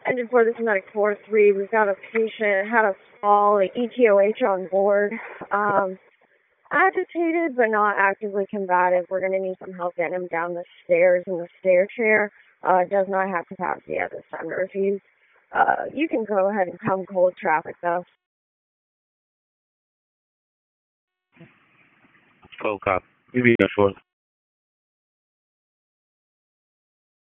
Engine 4, this is Medic 4-3. We've got a patient, had a fall, an ETOH on board. Agitated, but not actively combative. We're going to need some help getting him down the stairs in the stair chair. Does not have capacity at this time to refuse. You can go ahead and come cold traffic, though. Cold cop. You be there for